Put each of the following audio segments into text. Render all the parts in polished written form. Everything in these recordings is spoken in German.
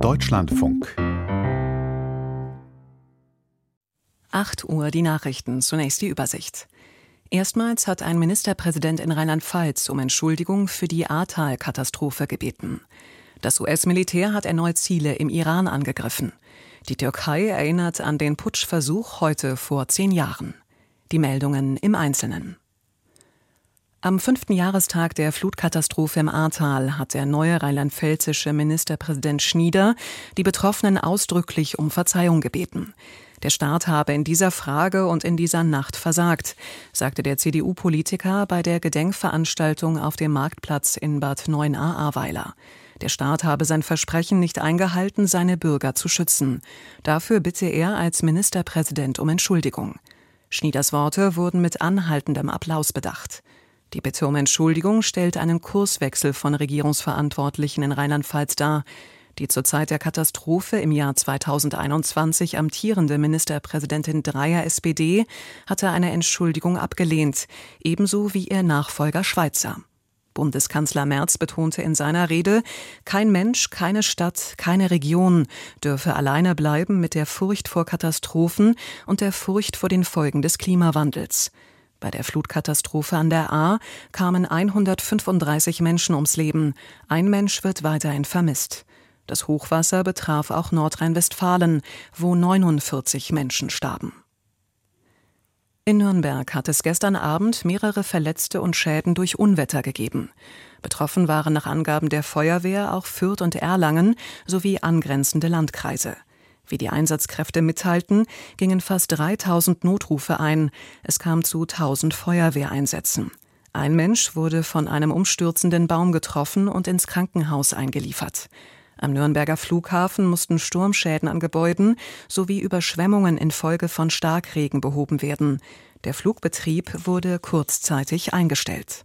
Deutschlandfunk. 8 Uhr die Nachrichten, zunächst die Übersicht. Erstmals hat ein Ministerpräsident in Rheinland-Pfalz um Entschuldigung für die Ahrtal-Katastrophe gebeten. Das US-Militär hat erneut Ziele im Iran angegriffen. Die Türkei erinnert an den Putschversuch heute vor 10 Jahren. Die Meldungen im Einzelnen. Am 5. Jahrestag der Flutkatastrophe im Ahrtal hat der neue rheinland-pfälzische Ministerpräsident Schnieder die Betroffenen ausdrücklich um Verzeihung gebeten. Der Staat habe in dieser Frage und in dieser Nacht versagt, sagte der CDU-Politiker bei der Gedenkveranstaltung auf dem Marktplatz in Bad Neuenahr-Ahrweiler. Der Staat habe sein Versprechen nicht eingehalten, seine Bürger zu schützen. Dafür bitte er als Ministerpräsident um Entschuldigung. Schnieders Worte wurden mit anhaltendem Applaus bedacht. Die Bitte um Entschuldigung stellt einen Kurswechsel von Regierungsverantwortlichen in Rheinland-Pfalz dar. Die zur Zeit der Katastrophe im Jahr 2021 amtierende Ministerpräsidentin Dreyer SPD hatte eine Entschuldigung abgelehnt, ebenso wie ihr Nachfolger Schweizer. Bundeskanzler Merz betonte in seiner Rede, kein Mensch, keine Stadt, keine Region dürfe alleine bleiben mit der Furcht vor Katastrophen und der Furcht vor den Folgen des Klimawandels. Bei der Flutkatastrophe an der Ahr kamen 135 Menschen ums Leben. Ein Mensch wird weiterhin vermisst. Das Hochwasser betraf auch Nordrhein-Westfalen, wo 49 Menschen starben. In Nürnberg hat es gestern Abend mehrere Verletzte und Schäden durch Unwetter gegeben. Betroffen waren nach Angaben der Feuerwehr auch Fürth und Erlangen sowie angrenzende Landkreise. Wie die Einsatzkräfte mitteilten, gingen fast 3000 Notrufe ein. Es kam zu 1000 Feuerwehreinsätzen. Ein Mensch wurde von einem umstürzenden Baum getroffen und ins Krankenhaus eingeliefert. Am Nürnberger Flughafen mussten Sturmschäden an Gebäuden sowie Überschwemmungen infolge von Starkregen behoben werden. Der Flugbetrieb wurde kurzzeitig eingestellt.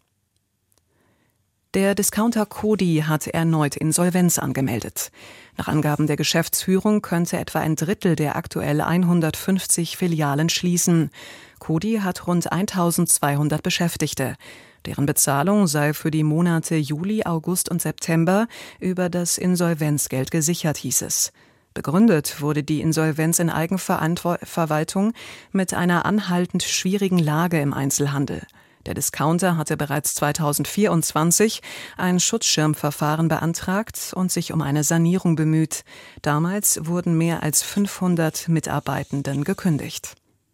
Der Discounter Coty hat erneut Insolvenz angemeldet. Nach Angaben der Geschäftsführung könnte etwa ein Drittel der aktuell 150 Filialen schließen. Coty hat rund 1200 Beschäftigte. Deren Bezahlung sei für die Monate Juli, August und September über das Insolvenzgeld gesichert, hieß es. Begründet wurde die Insolvenz in Eigenverwaltung mit einer anhaltend schwierigen Lage im Einzelhandel. Der Discounter hatte bereits 2024 ein Schutzschirmverfahren beantragt und sich um eine Sanierung bemüht. Damals wurden mehr als 500 Mitarbeitenden gekündigt.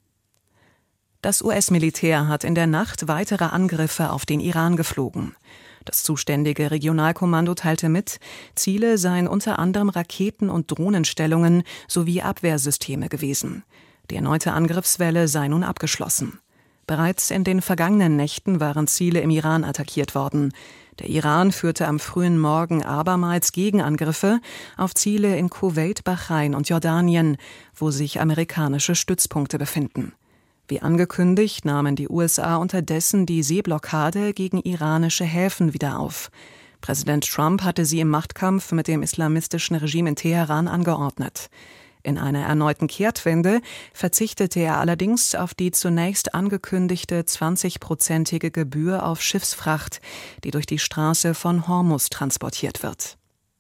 Das US-Militär hat in der Nacht weitere Angriffe auf den Iran geflogen. Das zuständige Regionalkommando teilte mit, Ziele seien unter anderem Raketen- und Drohnenstellungen sowie Abwehrsysteme gewesen. Die erneute Angriffswelle sei nun abgeschlossen. Bereits in den vergangenen Nächten waren Ziele im Iran attackiert worden. Der Iran führte am frühen Morgen abermals Gegenangriffe auf Ziele in Kuwait, Bahrain und Jordanien, wo sich amerikanische Stützpunkte befinden. Wie angekündigt, nahmen die USA unterdessen die Seeblockade gegen iranische Häfen wieder auf. Präsident Trump hatte sie im Machtkampf mit dem islamistischen Regime in Teheran angeordnet. In einer erneuten Kehrtwende verzichtete er allerdings auf die zunächst angekündigte 20-prozentige Gebühr auf Schiffsfracht, die durch die Straße von Hormuz transportiert wird.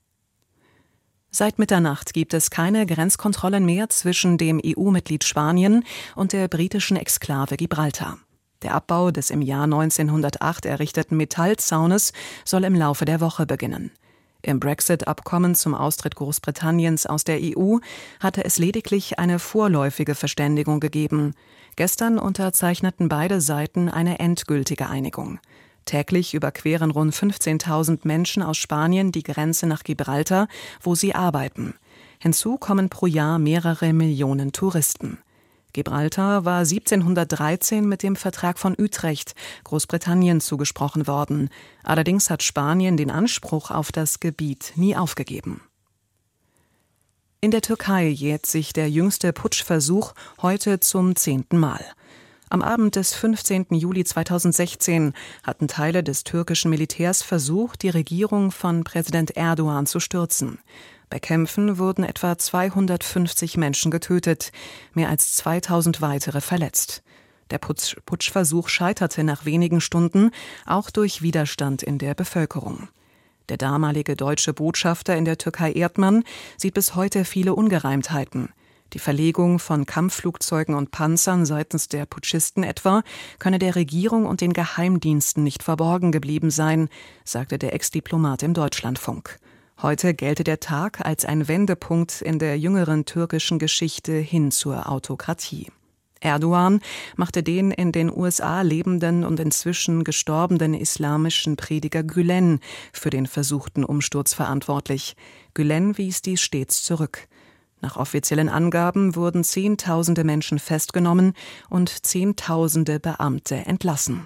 Seit Mitternacht gibt es keine Grenzkontrollen mehr zwischen dem EU-Mitglied Spanien und der britischen Exklave Gibraltar. Der Abbau des im Jahr 1908 errichteten Metallzaunes soll im Laufe der Woche beginnen. Im Brexit-Abkommen zum Austritt Großbritanniens aus der EU hatte es lediglich eine vorläufige Verständigung gegeben. Gestern unterzeichneten beide Seiten eine endgültige Einigung. Täglich überqueren rund 15.000 Menschen aus Spanien die Grenze nach Gibraltar, wo sie arbeiten. Hinzu kommen pro Jahr mehrere Millionen Touristen. Gibraltar war 1713 mit dem Vertrag von Utrecht Großbritannien zugesprochen worden. Allerdings hat Spanien den Anspruch auf das Gebiet nie aufgegeben. In der Türkei jährt sich der jüngste Putschversuch heute zum 10. Mal. Am Abend des 15. Juli 2016 hatten Teile des türkischen Militärs versucht, die Regierung von Präsident Erdogan zu stürzen. Bei Kämpfen wurden etwa 250 Menschen getötet, mehr als 2000 weitere verletzt. Der Putschversuch scheiterte nach wenigen Stunden, auch durch Widerstand in der Bevölkerung. Der damalige deutsche Botschafter in der Türkei Erdmann sieht bis heute viele Ungereimtheiten. Die Verlegung von Kampfflugzeugen und Panzern seitens der Putschisten etwa könne der Regierung und den Geheimdiensten nicht verborgen geblieben sein, sagte der Ex-Diplomat im Deutschlandfunk. Heute gelte der Tag als ein Wendepunkt in der jüngeren türkischen Geschichte hin zur Autokratie. Erdogan machte den in den USA lebenden und inzwischen gestorbenen islamischen Prediger Gülen für den versuchten Umsturz verantwortlich. Gülen wies dies stets zurück. Nach offiziellen Angaben wurden Zehntausende Menschen festgenommen und Zehntausende Beamte entlassen.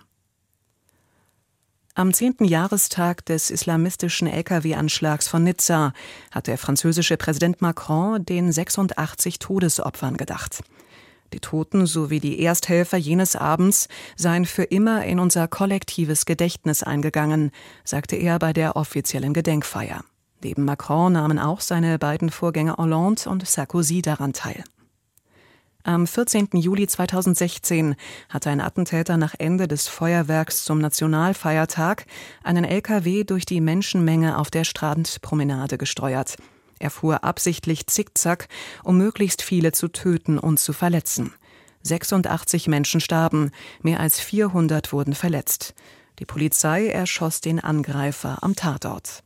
Am 10. Jahrestag des islamistischen Lkw-Anschlags von Nizza hat der französische Präsident Macron den 86 Todesopfern gedacht. Die Toten sowie die Ersthelfer jenes Abends seien für immer in unser kollektives Gedächtnis eingegangen, sagte er bei der offiziellen Gedenkfeier. Neben Macron nahmen auch seine beiden Vorgänger Hollande und Sarkozy daran teil. Am 14. Juli 2016 hatte ein Attentäter nach Ende des Feuerwerks zum Nationalfeiertag einen LKW durch die Menschenmenge auf der Strandpromenade gesteuert. Er fuhr absichtlich zickzack, um möglichst viele zu töten und zu verletzen. 86 Menschen starben, mehr als 400 wurden verletzt. Die Polizei erschoss den Angreifer am Tatort.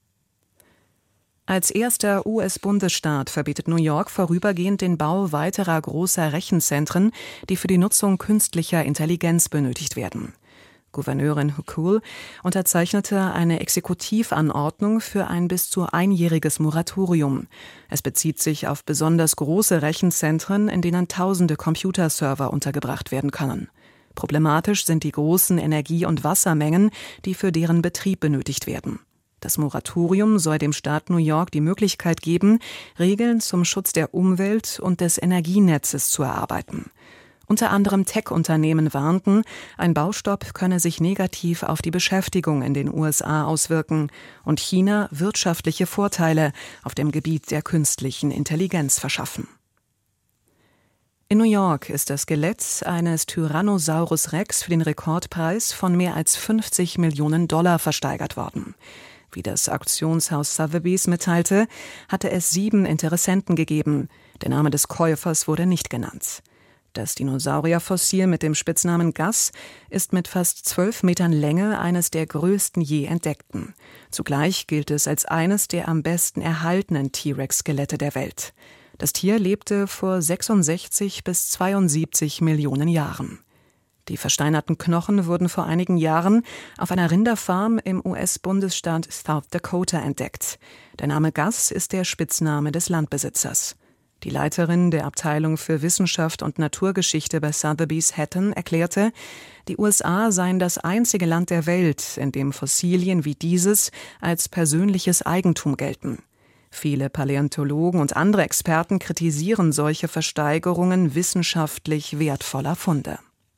Als erster US-Bundesstaat verbietet New York vorübergehend den Bau weiterer großer Rechenzentren, die für die Nutzung künstlicher Intelligenz benötigt werden. Gouverneurin Hochul unterzeichnete eine Exekutivanordnung für ein bis zu einjähriges Moratorium. Es bezieht sich auf besonders große Rechenzentren, in denen tausende Computerserver untergebracht werden können. Problematisch sind die großen Energie- und Wassermengen, die für deren Betrieb benötigt werden. Das Moratorium soll dem Staat New York die Möglichkeit geben, Regeln zum Schutz der Umwelt und des Energienetzes zu erarbeiten. Unter anderem Tech-Unternehmen warnten, ein Baustopp könne sich negativ auf die Beschäftigung in den USA auswirken und China wirtschaftliche Vorteile auf dem Gebiet der künstlichen Intelligenz verschaffen. In New York ist das Skelett eines Tyrannosaurus Rex für den Rekordpreis von mehr als 50 Millionen $ versteigert worden. Wie das Auktionshaus Sotheby's mitteilte, hatte es 7 Interessenten gegeben. Der Name des Käufers wurde nicht genannt. Das Dinosaurierfossil mit dem Spitznamen Gus ist mit fast 12 Metern Länge eines der größten je entdeckten. Zugleich gilt es als eines der am besten erhaltenen T-Rex-Skelette der Welt. Das Tier lebte vor 66 bis 72 Millionen Jahren. Die versteinerten Knochen wurden vor einigen Jahren auf einer Rinderfarm im US-Bundesstaat South Dakota entdeckt. Der Name Gus ist der Spitzname des Landbesitzers. Die Leiterin der Abteilung für Wissenschaft und Naturgeschichte bei Sotheby's Hatton erklärte, die USA seien das einzige Land der Welt, in dem Fossilien wie dieses als persönliches Eigentum gelten. Viele Paläontologen und andere Experten kritisieren solche Versteigerungen wissenschaftlich wertvoller Funde.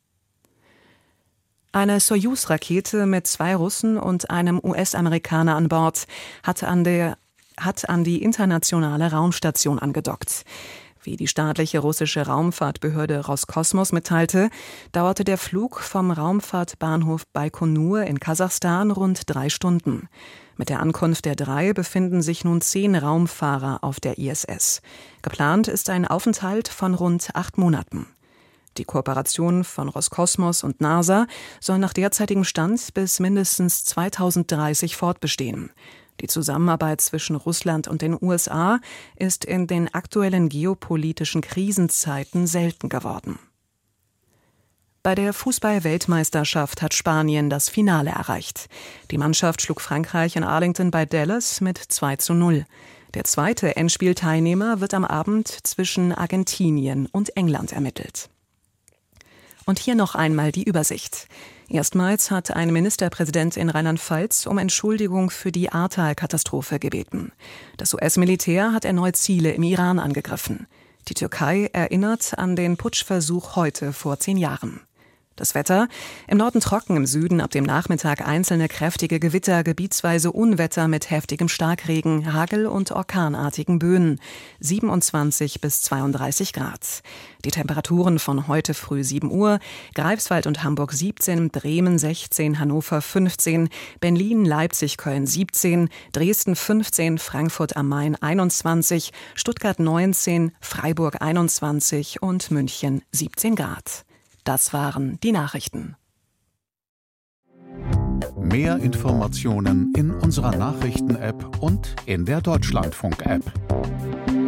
Eine Sojus-Rakete mit 2 Russen und einem US-Amerikaner an Bord hat an die internationale Raumstation angedockt. Wie die staatliche russische Raumfahrtbehörde Roskosmos mitteilte, dauerte der Flug vom Raumfahrtbahnhof Baikonur in Kasachstan rund 3 Stunden. Mit der Ankunft der 3 befinden sich nun 10 Raumfahrer auf der ISS. Geplant ist ein Aufenthalt von rund 8 Monaten. Die Kooperation von Roskosmos und NASA soll nach derzeitigem Stand bis mindestens 2030 fortbestehen. Die Zusammenarbeit zwischen Russland und den USA ist in den aktuellen geopolitischen Krisenzeiten selten geworden. Bei der Fußball-Weltmeisterschaft hat Spanien das Finale erreicht. Die Mannschaft schlug Frankreich in Arlington bei Dallas mit 2:0. Der zweite Endspielteilnehmer wird am Abend zwischen Argentinien und England ermittelt. Und hier noch einmal die Übersicht. Erstmals hat ein Ministerpräsident in Rheinland-Pfalz um Entschuldigung für die Ahrtal-Katastrophe gebeten. Das US-Militär hat erneut Ziele im Iran angegriffen. Die Türkei erinnert an den Putschversuch heute vor 10 Jahren. Das Wetter: im Norden trocken, im Süden ab dem Nachmittag einzelne kräftige Gewitter, gebietsweise Unwetter mit heftigem Starkregen, Hagel und orkanartigen Böen. 27 bis 32 Grad. Die Temperaturen von heute früh 7 Uhr: Greifswald und Hamburg 17, Bremen 16, Hannover 15, Berlin, Leipzig, Köln 17, Dresden 15, Frankfurt am Main 21, Stuttgart 19, Freiburg 21 und München 17 Grad. Das waren die Nachrichten. Mehr Informationen in unserer Nachrichten-App und in der Deutschlandfunk-App.